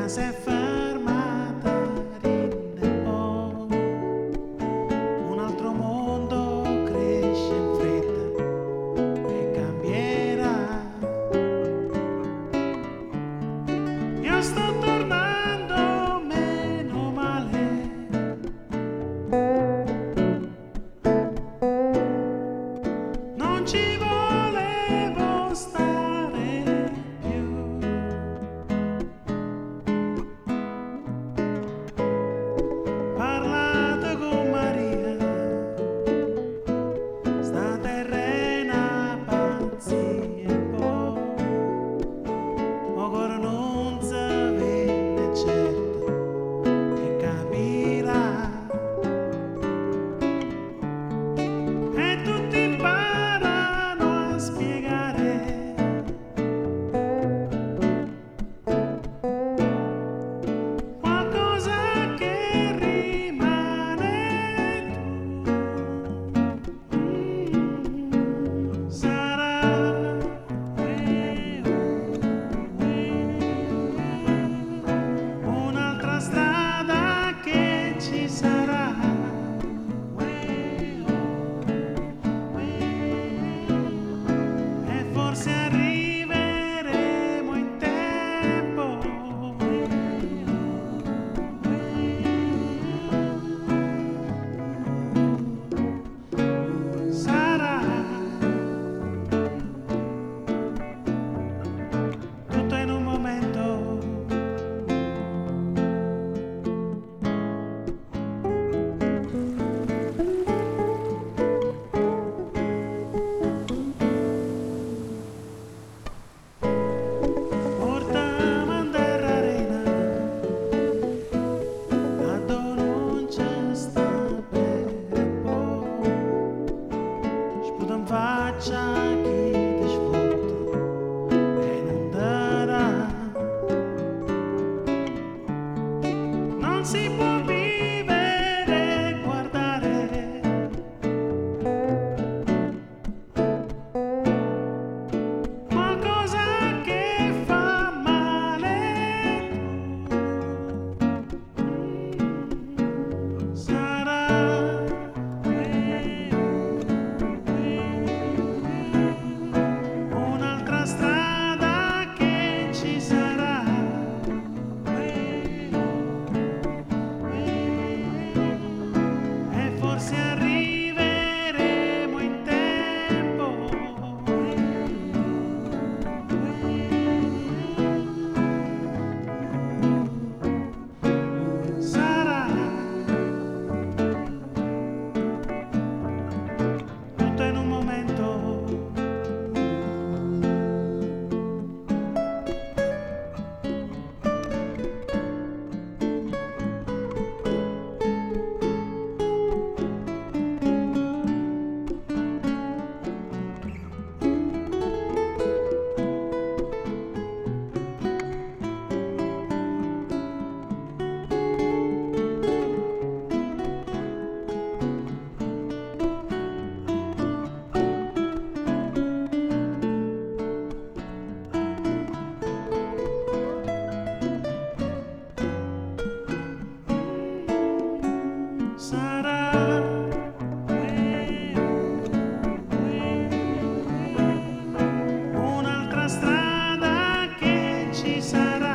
s'è fermata rinde po'. Un altro mondo cresce in fretta e cambierà. Io sto tornando, meno male. Non ci volevo stare più. Parlate con Maria, sta terrena pazzia un po'. Ancora non si vede certo e capirà. E tutti imparano a spiegare qualcosa che rimane tu. Sarà un'altra strada che ci sarà. E forse arriveremo in tempo. Sarà tutto in un momento. Portami a terra arena, a dove non c'è sta per po'. Sputa in faccia chi ti sfrutta e non darà. Non si può vivere e guardare qualcosa che fa male. Sarà un'altra strada che ci sarà. E forse arriveremo in tempo. Sarà tutto in un momento. Sarà un'altra strada che ci sarà.